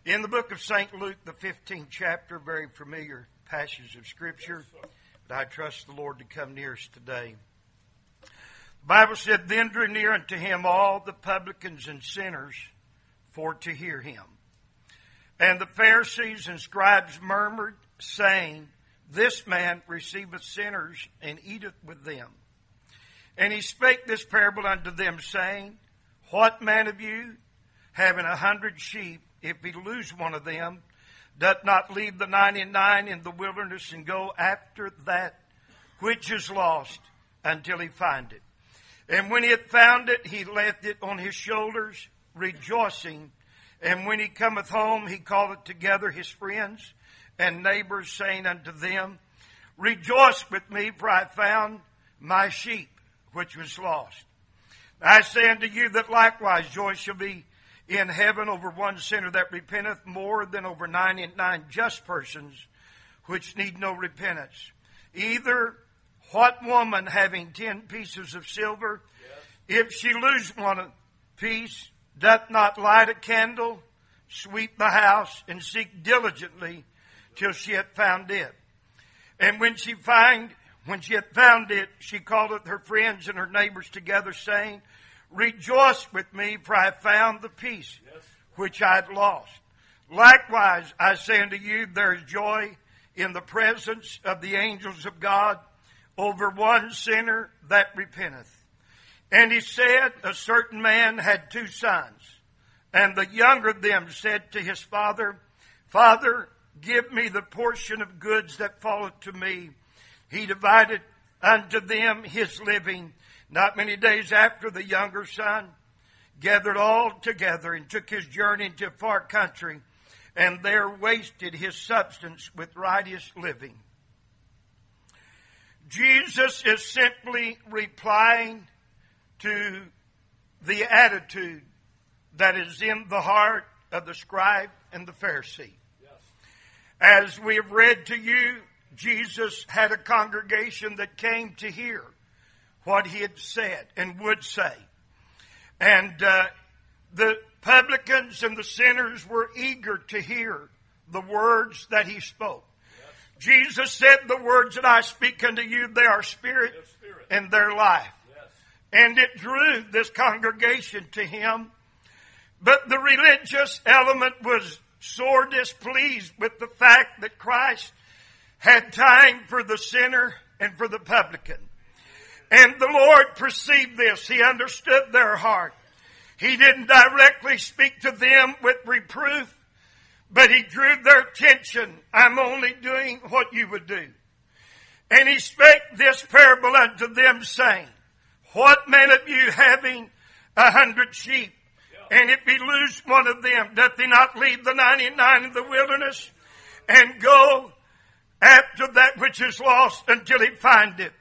In the book of St. Luke, the 15th chapter, very familiar passage of Scripture, but I trust the Lord to come near us today. The Bible said, "Then drew near unto him all the publicans and sinners for to hear him. And the Pharisees and scribes murmured, saying, This man receiveth sinners and eateth with them. And he spake this parable unto them, saying, What man of you, having 100 sheep, if he lose one of them, doth not leave the 99 in the wilderness and go after that which is lost until he find it? And when he had found it, he layeth it on his shoulders, rejoicing. And when he cometh home, he calleth together his friends and neighbors, saying unto them, Rejoice with me, for I found my sheep which was lost. I say unto you that likewise joy shall be in heaven over one sinner that repenteth more than over 99 just persons which need no repentance. Either what woman having 10 pieces of silver, if she lose one piece, doth not light a candle, sweep the house, and seek diligently till she hath found it? And when she hath found it, she calleth her friends and her neighbors together, saying, Rejoice with me, for I have found the piece which I had lost. Likewise, I say unto you, there is joy in the presence of the angels of God over one sinner that repenteth. And he said, A certain man had 2 sons, and the younger of them said to his father, Father, give me the portion of goods that falleth to me. He divided unto them his living. Not many days after, the younger son gathered all together and took his journey into a far country, and there wasted his substance with riotous living." Jesus is simply replying to the attitude that is in the heart of the scribe and the Pharisee. Yes. As we have read to you, Jesus had a congregation that came to hear what he had said and would say. And the publicans and the sinners were eager to hear the words that he spoke. Yes. Jesus said, The words that I speak unto you, they are spirit, and their life. Yes. And it drew this congregation to him. But the religious element was sore displeased with the fact that Christ had time for the sinner and for the publican. And the Lord perceived this. He understood their heart. He didn't directly speak to them with reproof, but he drew their attention. I'm only doing what you would do. And he spake this parable unto them, saying, What man of you having 100 sheep, and if he lose one of them, doth he not leave the 99 in the wilderness and go after that which is lost until he find it?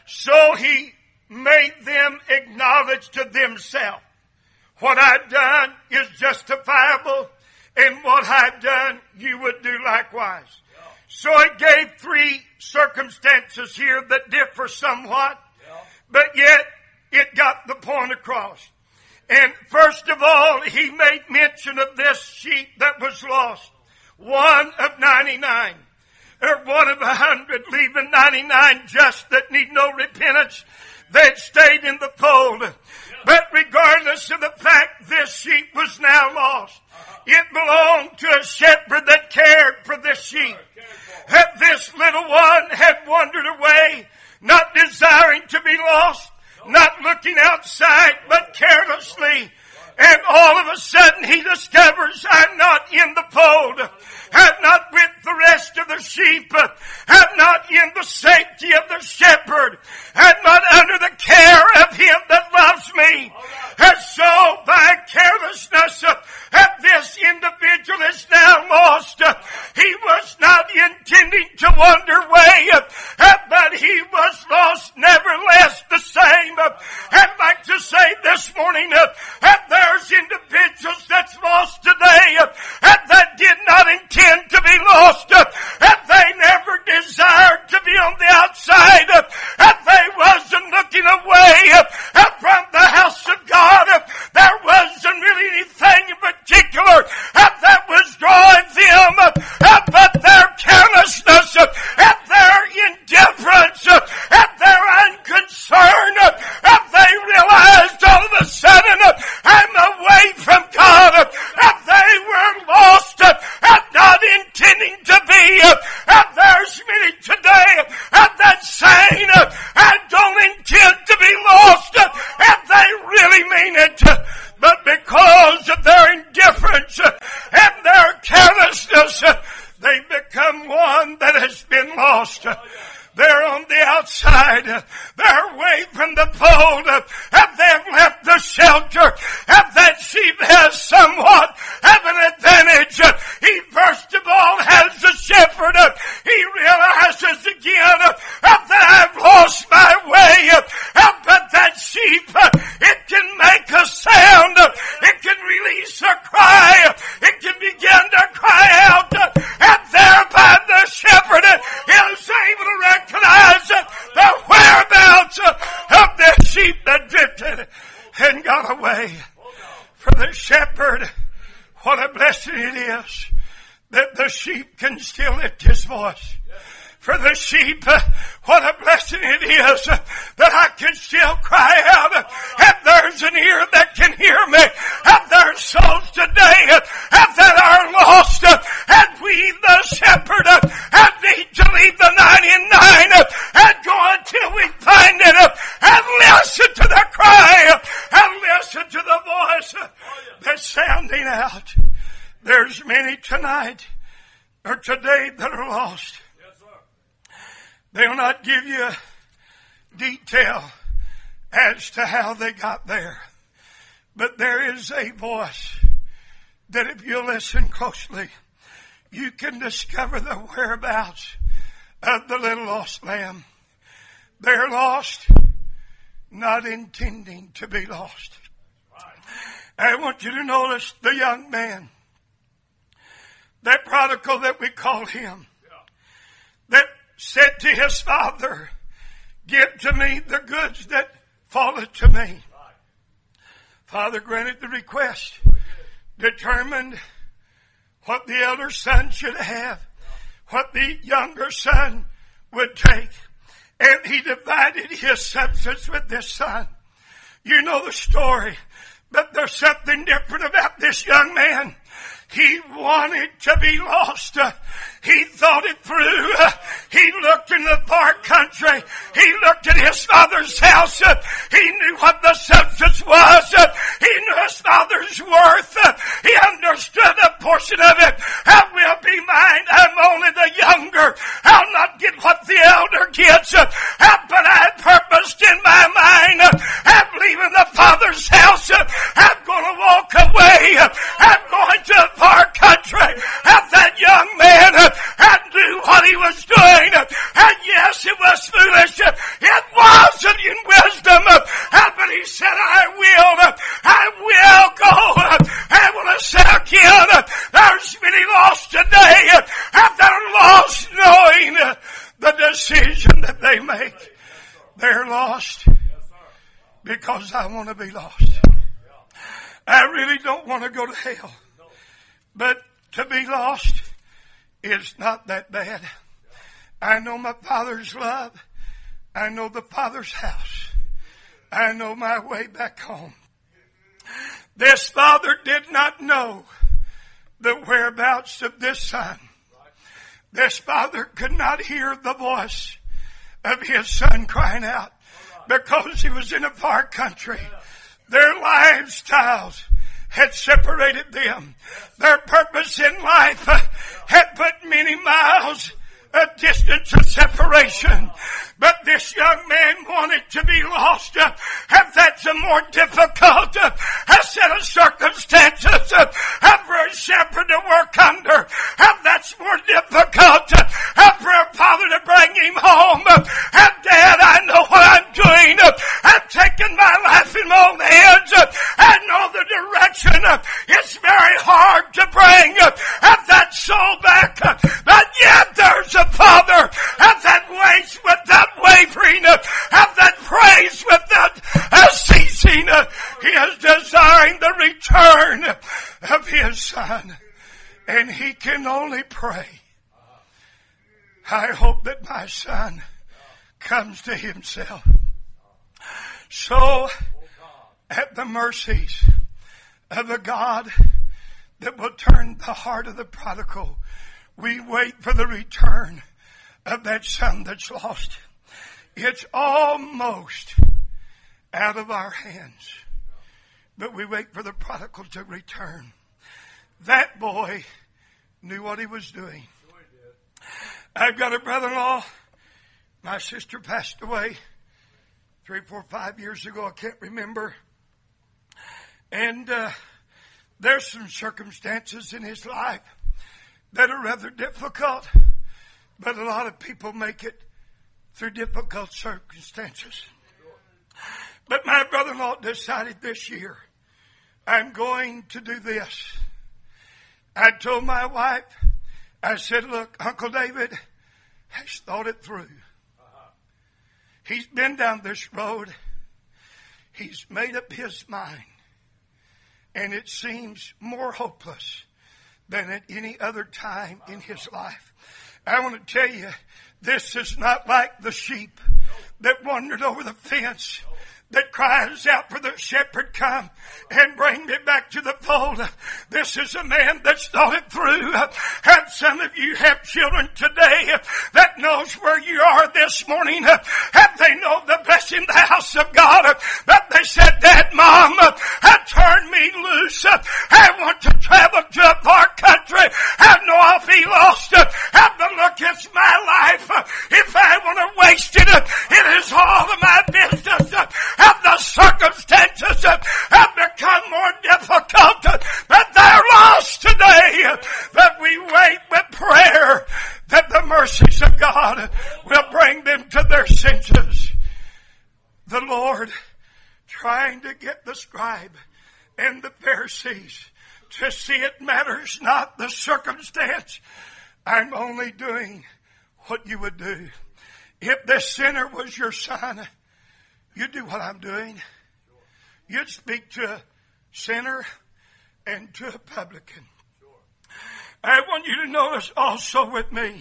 So he made them acknowledge to themselves, what I've done is justifiable, and what I've done you would do likewise. Yeah. So he gave 3 circumstances here that differ somewhat, but yet it got the point across. And first of all, he made mention of this sheep that was lost. One of 99. Or one of 100, leaving 99 just that need no repentance. They'd stayed in the fold. But regardless of the fact this sheep was now lost, it belonged to a shepherd that cared for this sheep. That this little one had wandered away, not desiring to be lost, not looking outside, but carelessly. And all of a sudden he discovers, I'm not in the fold. I'm not with the rest of the sheep. I'm not in the safety of the shepherd. I'm not under the care of him that loves me. And so by carelessness, this individual is now lost. He was not intending to wander away, but he was lost nevertheless the same. I'd like to say this morning, there's individuals that's lost today that did not intend to be lost. They never desired to be on the outside. They wasn't looking away from the house of God. There wasn't really anything in particular they have left the shelter, that sheep has somewhat of an advantage. He first of all has the shepherd. He realizes again that I've lost my way. But that sheep, it can make a sound. It can release a cry. It can begin to cry out. And thereby the shepherd is able to recognize the whereabouts of the sheep that drifted and got away. For the shepherd, what a blessing it is that the sheep can still lift his voice. For the sheep, what a blessing it is that I can still cry out. And there's an ear that can hear me. And there's souls today that are lost. And we, the shepherd, need to leave the 99 and go until we find it. And listen to the cry. And listen to the voice that's sounding out. There's many tonight or today that are lost. They will not give you detail as to how they got there. But there is a voice that if you listen closely, you can discover the whereabouts of the little lost lamb. They're lost, not intending to be lost. I want you to notice the young man, that prodigal that we call him, that said to his father, give to me the goods that falleth to me. Father granted the request, determined what the elder son should have, what the younger son would take, and he divided his substance with this son. You know the story, but there's something different about this young man. He wanted to be lost. He thought it through. He looked in the far country. He looked at his father's house. He knew what the substance was. He knew his father's worth. He understood a portion of it. I will be mine. I'm only the younger. I'll not get what the elder gets. But I purposed in my mind, I'm leaving the father's house. I'm going to walk away. I'm going to the far country. And that young man and knew what he was doing. And yes, it was foolish. It wasn't in wisdom. But he said, I will go. I will say again, there's many lost today that are lost knowing the decision that they make. They're lost because I want to be lost. I really don't want to go to hell. But to be lost is not that bad. I know my Father's love. I know the Father's house. I know my way back home. This father did not know the whereabouts of this son. This father could not hear the voice of his son crying out because he was in a far country. Their lifestyles had separated them. Their purpose in life had put many miles a distance of separation. But this young man wanted to be lost. And that's a more difficult set of circumstances for a shepherd to work under. And that's more difficult for a father to bring him home. And Dad, I know what I'm doing. I'm taking my life in my own hands. I know the direction. It's very hard to bring that soul back. But yet there's a Father that waits without wavering, that prays without ceasing. He is desiring the return of his son. And he can only pray, I hope that my son comes to himself. So, at the mercies of a God that will turn the heart of the prodigal, we wait for the return of that son that's lost. It's almost out of our hands. But we wait for the prodigal to return. That boy knew what he was doing. I've got a brother-in-law. My sister passed away 3, 4, 5 years ago, I can't remember. And there's some circumstances in his life that are rather difficult, but a lot of people make it through difficult circumstances. But my brother-in-law decided this year, I'm going to do this. I told my wife, I said, look, Uncle David has thought it through. He's been down this road. He's made up his mind. And it seems more hopeless than at any other time in his life. I want to tell you, this is not like the sheep that wandered over the fence, that cries out for the shepherd, come and bring me back to the fold. This is a man that's thought it through. And some of you have children today that knows where you are this morning. And they know the blessing in the house of God. But they said, Dad, Mom, turn me loose. I want to travel to a far country. I know I'll be lost. But look, it's my life. If I want to waste it, it is all of my business. The circumstances have become more difficult, but they're lost today. But we wait with prayer that the mercies of God will bring them to their senses. The Lord trying to get the scribe and the Pharisees to see it matters not the circumstance. I'm only doing what you would do. If this sinner was your son, you do what I'm doing. You'd speak to a sinner and to a publican. I want you to notice also with me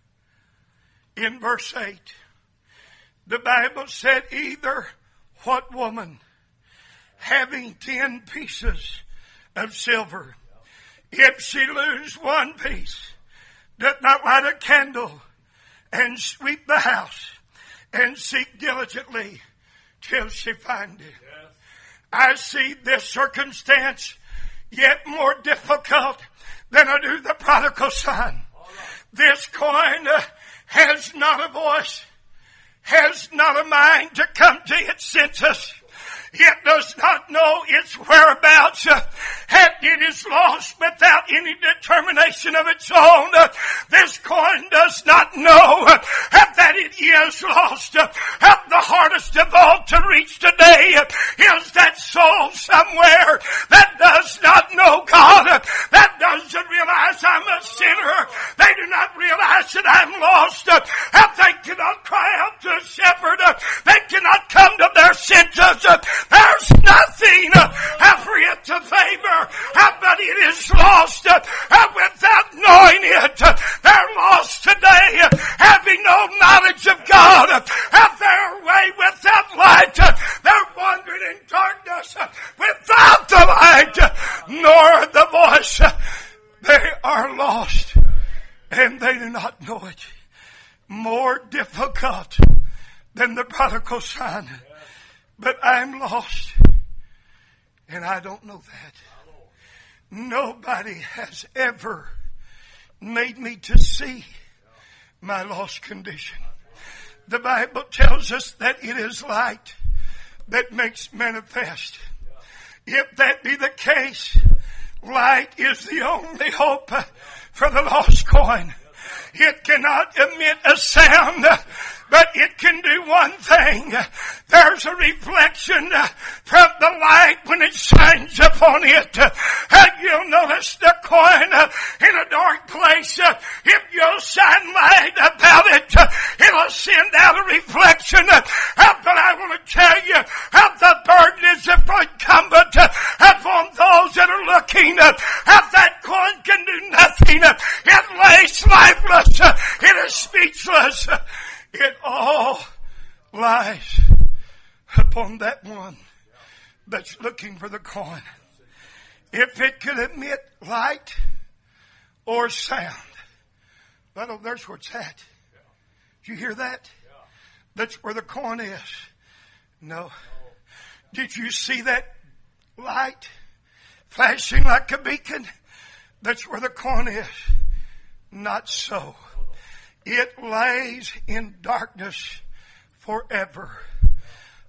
in verse 8. The Bible said, either what woman having 10 pieces of silver, if she lose one piece, doth not light a candle and sweep the house and seek diligently till she find it. Yes. I see this circumstance yet more difficult than I do the prodigal son. Right. This coin has not a voice, has not a mind to come to its senses. It does not know its whereabouts, and it is lost without any determination of its own. This coin does not know that it is lost. The hardest of all to reach today is that soul somewhere that does not know God, that doesn't realize I'm a sinner. They do not realize that I'm lost. They cannot cry out to a shepherd. They cannot come to their senses. There's nothing for it to favor, but it is lost without knowing it. They're lost today, having no knowledge of God. They're away without light. They're wandering in darkness without the light, nor the voice. They are lost, and they do not know it. More difficult than the prodigal son. But I'm lost, and I don't know that. Nobody has ever made me to see my lost condition. The Bible tells us that it is light that makes manifest. If that be the case, light is the only hope for the lost coin. It cannot emit a sound, but it can do one thing. There's a reflection from the light when it shines upon it. And you'll notice the coin in a dark place. If you'll shine light about it, it'll send out a reflection. But I want to tell you, the burden is incumbent upon those that are looking. That coin can do nothing. It lays lifeless. It is speechless. It all lies upon that one that's looking for the coin. If it could emit light or sound. Well, there's where it's at. Did you hear that? That's where the coin is. No. Did you see that light flashing like a beacon? That's where the coin is. Not so. It lays in darkness forever.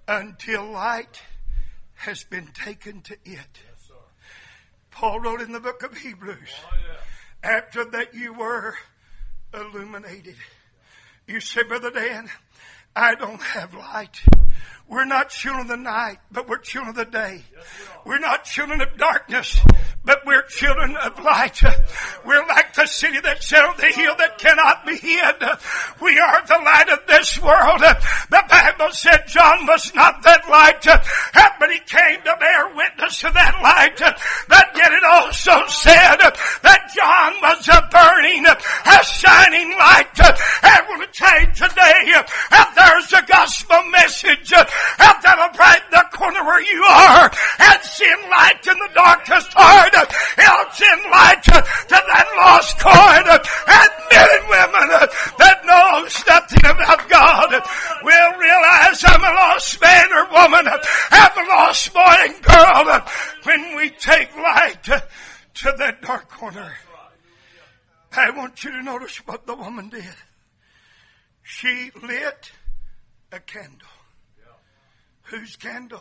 until light has been taken to it. Paul wrote in the book of Hebrews, after that you were illuminated. You say, Brother Dan, I don't have light. We're not children of the night, but we're children of the day. We're not children of darkness, but we're children of light. We're like the city that's set on the hill that cannot be hid. We are the light of this world. The Bible said John was not that light, but he came to bear witness to that light. But yet it also said that John was a burning, a shining light. I want to tell you today that there's a gospel message that'll brighten the corner where you are and send light in the darkest heart. It'll send light to that lost coin, and men and women that knows nothing about God will realize I'm a lost man or woman. I'm a lost boy and girl when we take light to that dark corner. I want you to notice what the woman did. She lit a candle. Whose candle?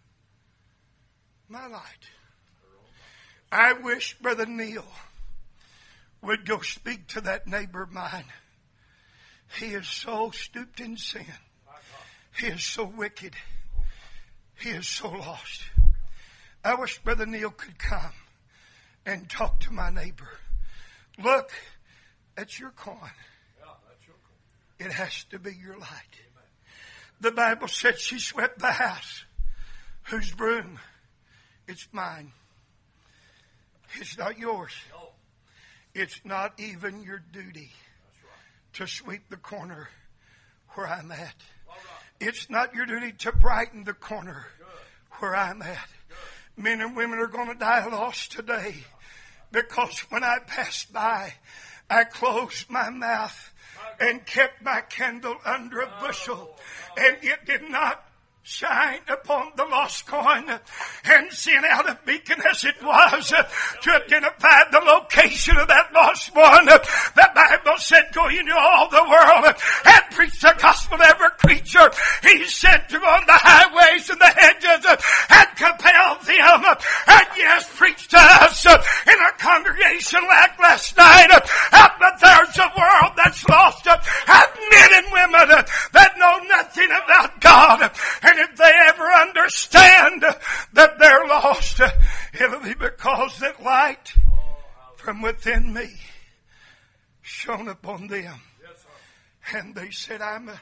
My light. I wish Brother Neil would go speak to that neighbor of mine. He is so stooped in sin. He is so wicked. He is so lost. I wish Brother Neil could come and talk to my neighbor. Look at your coin. It has to be your light. The Bible said she swept the house. Whose broom? It's mine. It's not yours. It's not even your duty to sweep the corner where I'm at. It's not your duty to brighten the corner where I'm at. Men and women are going to die lost today because when I passed by, I closed my mouth and kept my candle under a bushel, and it did not shine upon the lost coin and send out a beacon as it was to identify the location of that lost one. The Bible said, go into all the world and preach the gospel to every creature. He said to go on the highways and the hedges and compel them. And yes, preach to us in a congregation like last night. But there's a world that's lost, and men and women that know nothing about God. And if they ever understand that they're lost, it'll be because that light from within me shone upon them. And they said,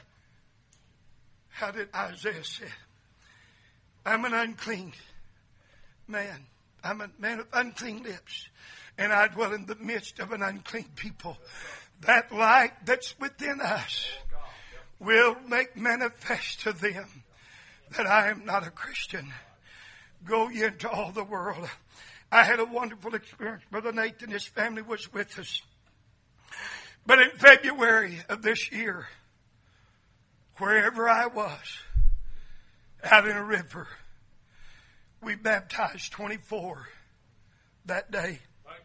how did Isaiah say? I'm an unclean man. I'm a man of unclean lips. And I dwell in the midst of an unclean people. That light that's within us will make manifest to them that I am not a Christian. Go ye into all the world. I had a wonderful experience. Brother Nathan and his family was with us. But in February of this year, wherever I was, out in a river, we baptized 24 that day.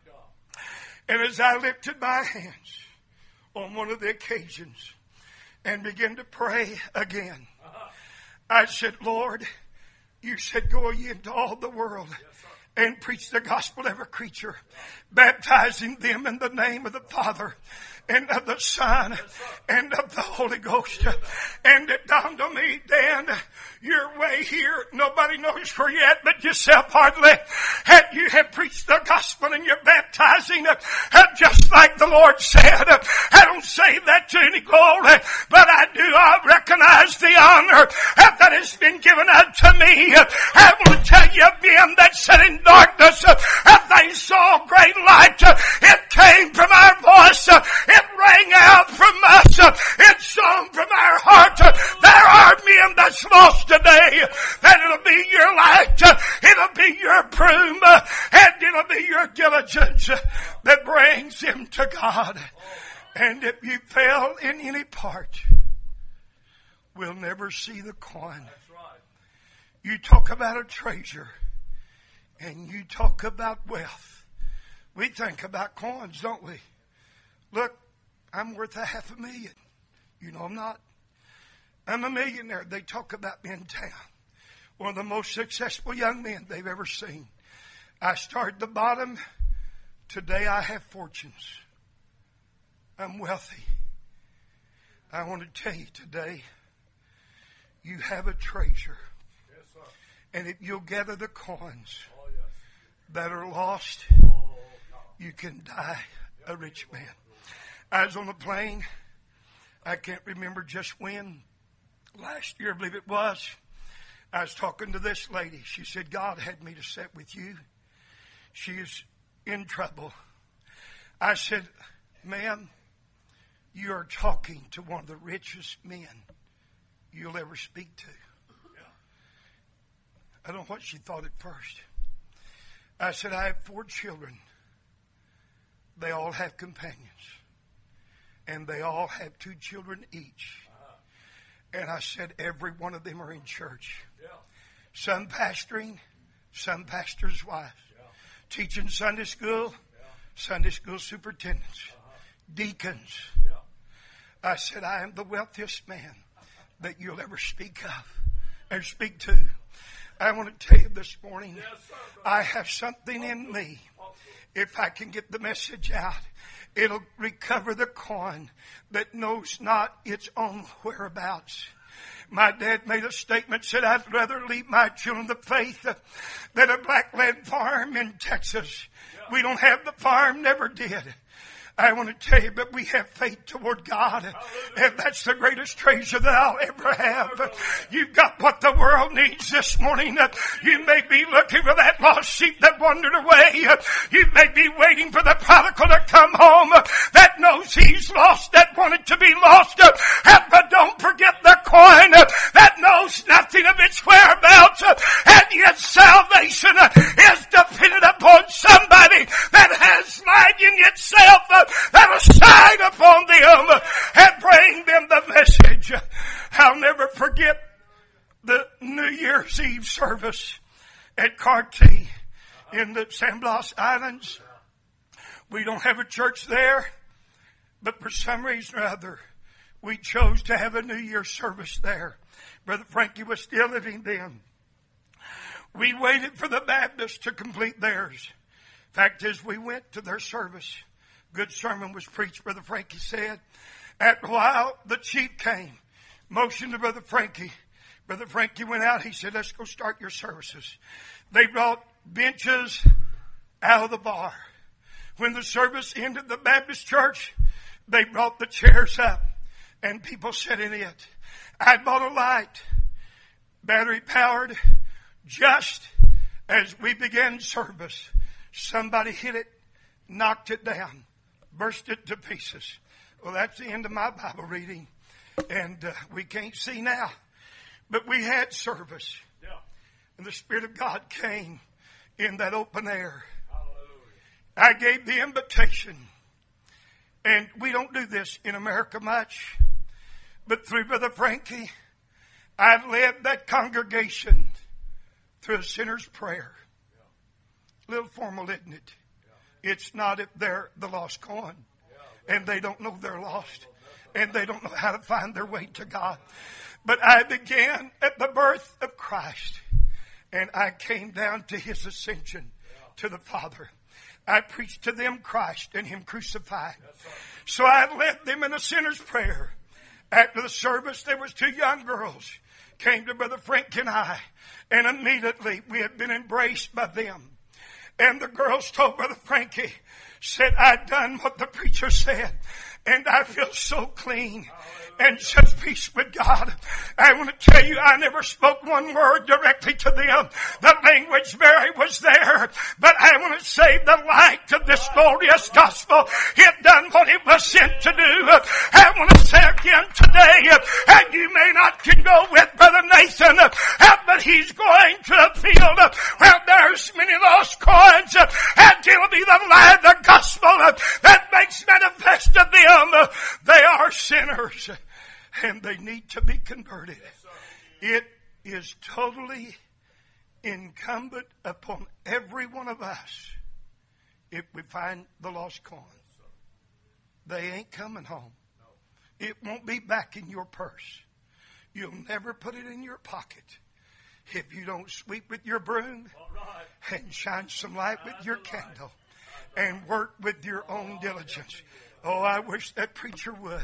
And as I lifted my hands on one of the occasions and began to pray again, I said, Lord, you said, go ye into all the world and preach the gospel to every creature, baptizing them in the name of the Father and of the Son and of the Holy Ghost. And it dawned on me, Dan, you're way here. Nobody knows where you're at but yourself hardly. And you have preached the gospel and you're baptizing just like the Lord said. I don't say that to any glory, but I recognize the honor that has been given unto me. I want to tell you, them that sat in darkness, they saw great light. It came from our voice. It rang out from us. It shone from our heart. There are men that's lost today, that it'll be your light, it'll be your broom, and it'll be your diligence that brings him to God. And if you fail in any part, we'll never see the coin. You talk about a treasure, and you talk about wealth. We think about coins, don't we? Look, I'm worth $500,000. You know I'm not. I'm a millionaire. They talk about me in town. One of the most successful young men they've ever seen. I started at the bottom. Today I have fortunes. I'm wealthy. I want to tell you today, you have a treasure. Yes, sir. And if you'll gather the coins Yes. that are lost, you can die a rich man. I was on a plane. I can't remember just when. Last year, I believe it was. I was talking to this lady. She said, God had me to sit with you. She is in trouble. I said, ma'am, you are talking to one of the richest men you'll ever speak to. I don't know what she thought at first. I said, I have 4 children. They all have companions. And they all have 2 children each. And I said, every one of them are in church. Some pastoring, some pastor's wives. Teaching Sunday school, Sunday school superintendents, deacons. I said, I am the wealthiest man that you'll ever speak of and speak to. I want to tell you this morning, I have something in me. If I can get the message out, it'll recover the coin that knows not its own whereabouts. My dad made a statement, said, I'd rather leave my children the faith than a black-led farm in Texas. We don't have the farm, never did. I want to tell you, but we have faith toward God, and that's the greatest treasure that I'll ever have. You've got what the world needs this morning. You may be looking for that lost sheep that wandered away. You may be waiting for the prodigal to come home that knows he's lost, that wanted to be lost. But don't forget the coin that knows nothing of its whereabouts, and yet salvation is dependent upon somebody that has light in itself, that'll shine upon them and bring them the message. I'll never forget the New Year's Eve service at Cartier in the San Blas Islands. We don't have a church there, but for some reason or other, we chose to have a New Year's service there. Brother Frankie was still living then. We waited for the Baptists to complete theirs. Fact is, we went to their service. Good sermon was preached, Brother Frankie said. After a while, the chief came, motioned to Brother Frankie. Brother Frankie went out. He said, let's go start your services. They brought benches out of the bar. When the service ended, the Baptist church, they brought the chairs up and people sat in it. I bought a light, battery powered. Just as we began service, somebody hit it, knocked it down, burst it to pieces. Well, that's the end of my Bible reading. And we can't see now. But we had service. Yeah. And the Spirit of God came in that open air. Hallelujah. I gave the invitation. And we don't do this in America much. But through Brother Frankie, I led that congregation through a sinner's prayer. Yeah. A little formal, isn't it? It's not if they're the lost coin and they don't know they're lost and they don't know how to find their way to God. But I began at the birth of Christ and I came down to His ascension to the Father. I preached to them Christ and Him crucified. So I led them in a sinner's prayer. After the service, there was 2 young girls came to Brother Frank and I, and immediately we had been embraced by them. And the girls told Brother Frankie, said, I'd done what the preacher said, and I feel so clean and such peace with God. I want to tell you, I never spoke one word directly to them. The language barrier was there, but I want to say the light of this glorious gospel, it done what it was sent to do. I want to say again today, and you may not can go with Brother Nathan, but he's going to a field where there's many lost coins, and it'll be the light of the gospel that makes manifest to them. They are sinners. And they need to be converted. It is totally incumbent upon every one of us if we find the lost coin. They ain't coming home. It won't be back in your purse. You'll never put it in your pocket if you don't sweep with your broom and shine some light with your candle and work with your own diligence. Oh, I wish that preacher would.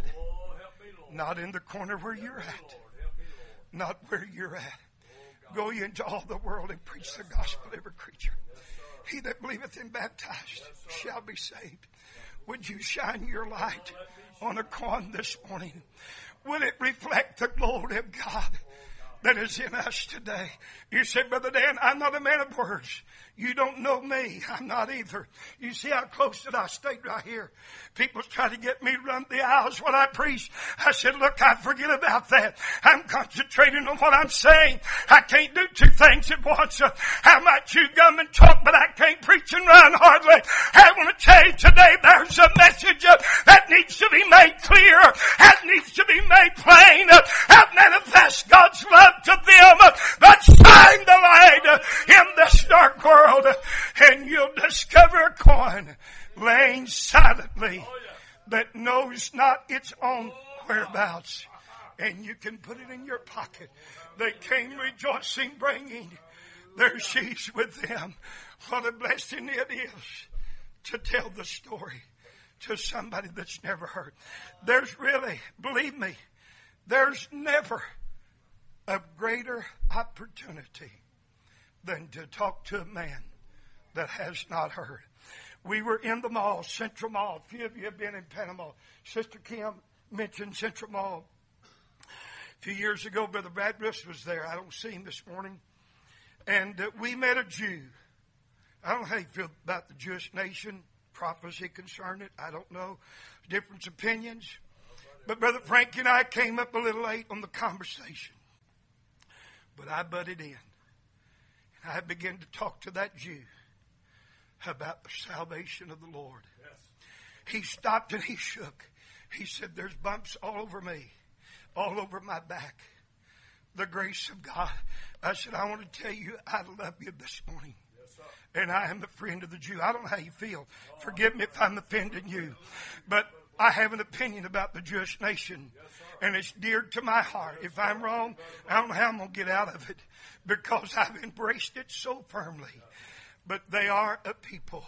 Not in the corner where you're at. Not where you're at. Go ye into all the world and preach the gospel to every creature. He that believeth and baptized shall be saved. Would you shine your light on a coin this morning? Will it reflect the glory of God that is in us today? You said, Brother Dan, I'm not a man of words. You don't know me. I'm not either. You see how close that I stayed right here. People try to get me to run the aisles when I preach. I said, look, I forget about that. I'm concentrating on what I'm saying. I can't do two things at once. I might chew gum and talk, but I can't preach and run hardly. I want to tell you today, there's a message that needs to be made clear, that needs to be made plain, that manifests God's love to them, but shine the light in this dark world. And you'll discover a coin laying silently that knows not its own whereabouts. And you can put it in your pocket. They came rejoicing, bringing their sheaves with them. What a blessing it is to tell the story to somebody that's never heard. There's really, believe me, there's never a greater opportunity than to talk to a man that has not heard. We were in the mall, Central Mall. A few of you have been in Panama. Sister Kim mentioned Central Mall. A few years ago, Brother Brad Bruce was there. I don't see him this morning. And we met a Jew. I don't know how you feel about the Jewish nation, prophecy concerning it. I don't know. Different opinions. But Brother Frank and I came up a little late on the conversation. But I butted in. I began to talk to that Jew about the salvation of the Lord. Yes. He stopped and he shook. He said, there's bumps all over me, all over my back. The grace of God. I said, I want to tell you, I love you this morning. Yes, sir. And I am a friend of the Jew. I don't know how you feel. Forgive me if I'm offending you. But I have an opinion about the Jewish nation. Yes, and it's dear to my heart. If I'm wrong, I don't know how I'm going to get out of it, because I've embraced it so firmly. But they are a people,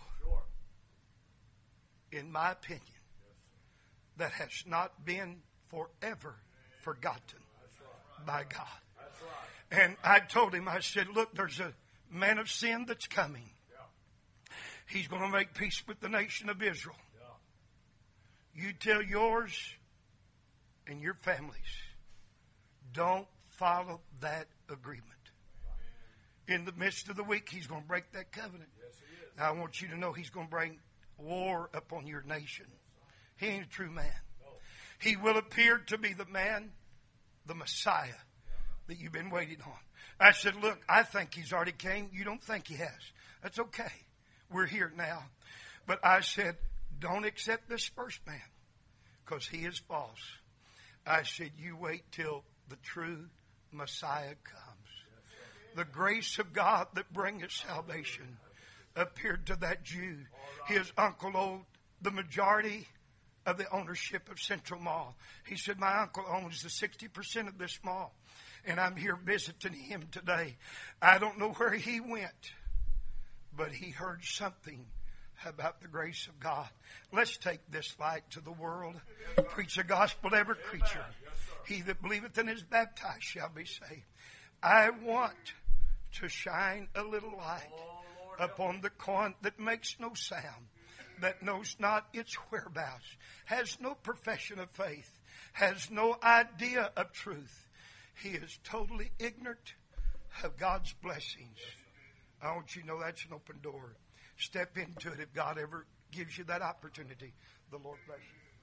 in my opinion, that has not been forever forgotten by God. And I told him, I said, look, there's a man of sin that's coming. He's going to make peace with the nation of Israel. You tell yours and your families, don't follow that agreement. In the midst of the week, he's going to break that covenant. Now, I want you to know he's going to bring war upon your nation. He ain't a true man. He will appear to be the man, the Messiah that you've been waiting on. I said, look, I think he's already came. You don't think he has. That's okay. We're here now. But I said, don't accept this first man, because he is false. I said, you wait till the true Messiah comes. The grace of God that bringeth salvation appeared to that Jew. His uncle owned the majority of the ownership of Central Mall. He said, my uncle owns the 60% of this mall, and I'm here visiting him today. I don't know where he went, but he heard something about the grace of God. Let's take this light to the world. Preach the gospel to every creature. He that believeth and is baptized shall be saved. I want to shine a little light upon the coin that makes no sound, that knows not its whereabouts, has no profession of faith, has no idea of truth. He is totally ignorant of God's blessings. I want you to know that's an open door. Step into it if God ever gives you that opportunity. The Lord bless you.